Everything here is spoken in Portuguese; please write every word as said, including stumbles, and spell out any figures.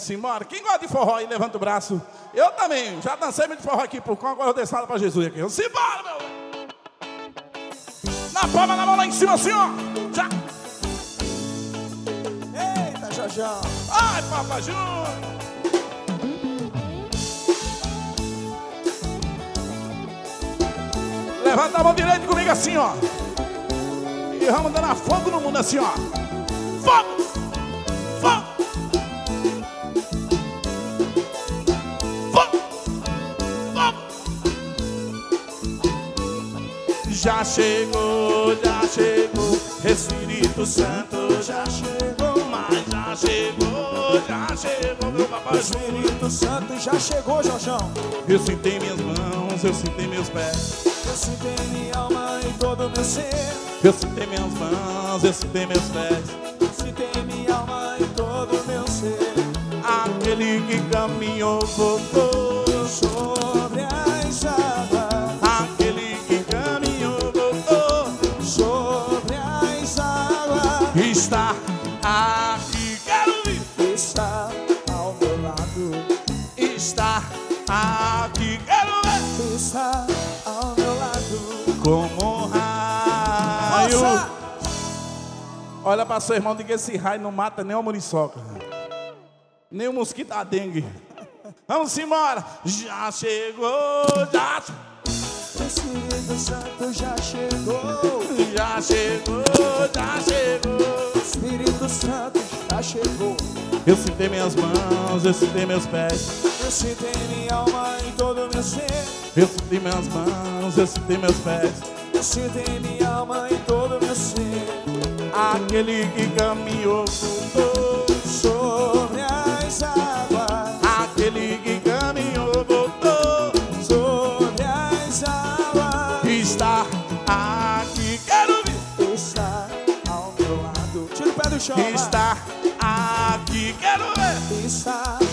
Simbora. Quem gosta de forró aí, levanta o braço. Eu também. Já dancei muito de forró aqui por conta, agora eu desço pra Jesus aqui. Simbora, meu. Na palma da mão lá em cima, assim, ó. Já. Eita, Jojão. Ai, Papai Júnior. Levanta a mão direita comigo assim, ó. E vamos dando fogo no mundo assim, ó. Fogo! Fogo! Fogo! Fogo! Já chegou, já chegou, Espírito Santo já chegou, mas já chegou, já chegou, meu papai. Espírito Santo já chegou, Jojão. Eu sinto em minhas mãos, eu sinto em meus pés, eu sinto em minha alma e todo o meu ser. Eu sinto em minhas mãos, eu sinto em meus pés, eu sinto em minha alma e todo o meu ser. Aquele que caminhou, voltou sobre as águas. Aquele que caminhou, voltou sobre as águas. Está aqui, quero ver. Está ao meu lado. Está aqui, quero ver. Está ao meu lado. Como raio. Nossa! Olha para seu irmão, diga que esse raio não mata nem uma muriçoca, nem o mosquito da dengue. Vamos embora. Já chegou, já chegou. O Espírito Santo já chegou. Já chegou, já chegou. O Espírito Santo já chegou. Eu sinto em minhas mãos, eu sinto em meus pés, eu sinto em minha alma e todo o meu ser. Eu sinto em minhas mãos, eu sinto em meus pés, eu sinto em minha alma e todo o meu ser. Aquele que caminhou, voltou sobre as águas. Aquele que caminhou, voltou sobre as águas. Está aqui, quero ver. Está ao meu lado. Tira o pé do chão. Está aqui, quero ver. Está